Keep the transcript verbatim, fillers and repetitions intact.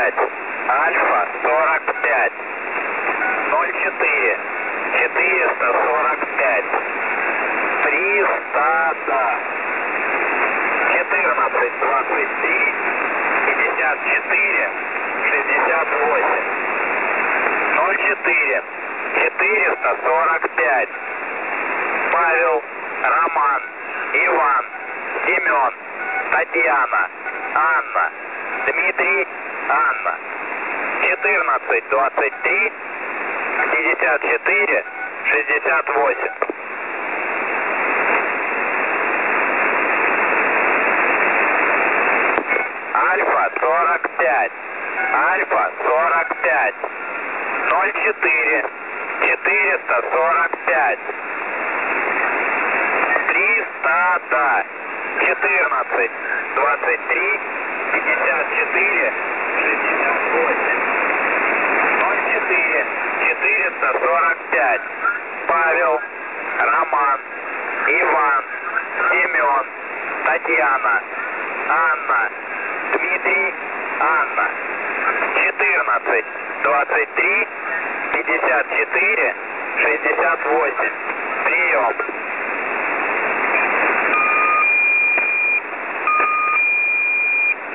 пять. Альфа сорок пять. ноль четыре. четыреста сорок пять. триста, да. четырнадцать двадцать три. пятьдесят четыре. шестьдесят восемь. ноль четыре. четыреста сорок пять. Павел, Роман, Иван, Семен, Татьяна, Анна, Дмитрий, Анна. четырнадцать двадцать три. пятьдесят четыре. шестьдесят восемь. Альфа сорок пять. Альфа сорок пять. ноль четыре. четыреста сорок пять. триста, да. четырнадцать двадцать три. пятьдесят четыре. шестьдесят восемь. ноль четыре. четыреста сорок пять. Павел, Роман, Иван, Семен, Татьяна, Анна, Дмитрий, Анна. четырнадцать двадцать три. пятьдесят четыре. шестьдесят восемь. Прием.